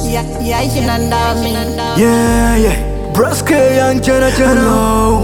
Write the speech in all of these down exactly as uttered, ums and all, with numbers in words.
Yeah, yeah, Shinandami. Yeah, yeah. Braske young Jana Jana.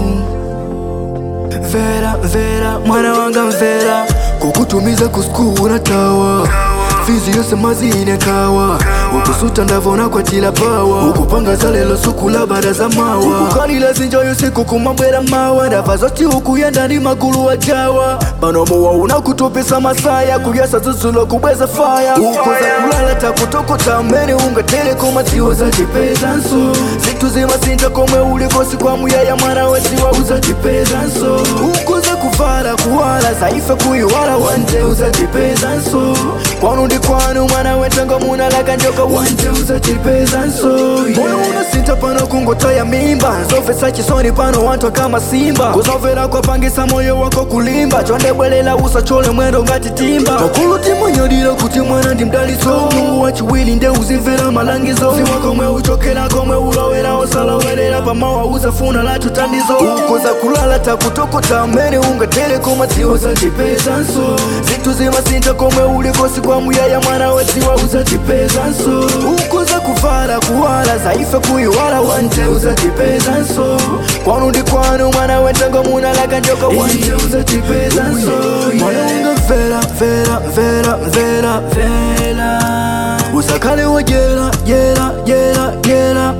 Vera, Vera, mwana wanga Vera. Kukutumiza kusku unatawa. Fizi yose mazine kawa. Ukusuta ndavona kwa tila pawa. Ukupanga zalelo suku la baraza mawa. Ukukanila zinjo yose kukumambwela mawa. Ndavazoti ukuyenda ni magulu wa jawa. Banomo wa unakutopesa masaya. Kuyasa zuzulo kubweza fire. Ukoza kulala takutoko tamene. Unga telekoma ziwa za jipeza nso. Zitu zima sinta kome ulikosi kwa muyaya mwana wesi wa uza jipeza nso. Ukoza kufara kuwala zaifa kuyuwala wante uza jipeza nso. Kwanu ndi kwanu mwana wetango muna laka njoka wante uza jipeza nso. Moyo unasinta pano kungota ya mimba. Nzofesa chisoni pano wanto kama simba. Kuzovera kwa pangisa moyo wako kulimba. Chonde bwelela usa chole mwendo ngati timba. Makulu timu nyodilo kuti mwana ndi mdaliso. Mungu wachiwili nde uzimvera malangizo. Siwa kome uchokela kome ulowela osala welela. Pamawa uzafuna la tutandizo. Ukoza kulala takutoko tamene. Unga telekoma ziwa za jipeza nso. Zitu zima sinta kome ulikosi kwa muyaya mwana wesi wa uza jipeza nso. Ukoza kufara kuwala zaifa kuyuwala wante uza jipeza nso. Kwanu ndi kwanu mwana wetango muna laka njoka wante uza jipeza nso. Mwana unga vera, vera, vera, vera, vera. Usakale wa jela, jela, jela, jela,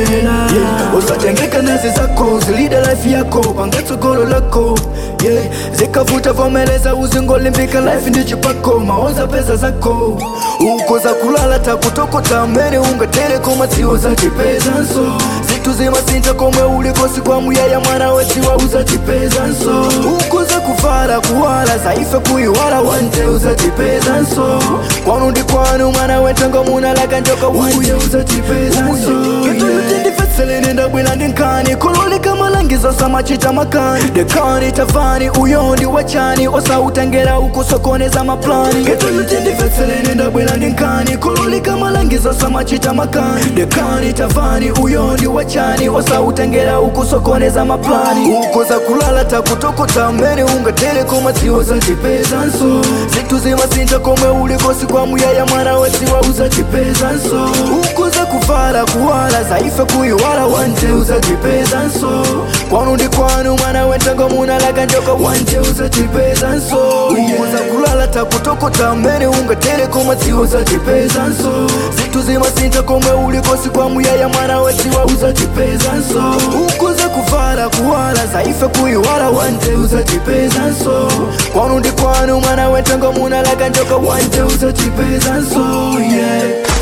jela. Usatengeka nazi zako, zilida life yako, pangetso golo lako. Yeah, zikavuta vomeleza uzingo limbika life ndi chipako, maoza pesa zako. Ukoza kulala takutoko tamene, unga telekoma ziwa za jipeza nso. Zitu zima sinta kome ulikosi kwa muyaya mwana wesi wa uza jipeza nso. Ukoza kufara kuwala zaifa kuyuwala wante uza jipeza nso. Kwanu ndi kwanu mwana wetango muna laka njoka wante uza jipeza nso. Geto yutindi fesele nenda bwila ndinkani. Kololi kama langizo samachita makani. Dekani tafani uyondi wachani. Osa utangera ukusokoneza maplani. Geto yutindi fesele nenda bwila ndinkani. Kololi kama langizo samachita makani. Dekani tafani uyondi wachani. Osa utangera ukusokoneza maplani. Ukoza kulala takutoko tamene. Unga telekoma ziwa za jipeza nso. Zitu zima sinta kome ulikosi kwa muyaya mwana wesi wa uza jipeza nso. Ukoza kufara kuwala zaifa kuyuwala wante uza jipeza nso. Kwanu ndi kwanu mwana wetango muna laka njoka wante uza jipeza nso. Ukoza kulala takutoko tamene. Unga telekoma ziwa za jipeza nso. Zitu zima sinta kome ulikosi kwa muyaya mwana wesi wa uza jipeza nso. Ukoza kufara kuwala zaifa kuyuwala wante uza jipeza nso. Kwanu ndi kwanu mwana wetango muna laka njoka wante uza jipeza nso. Yeah.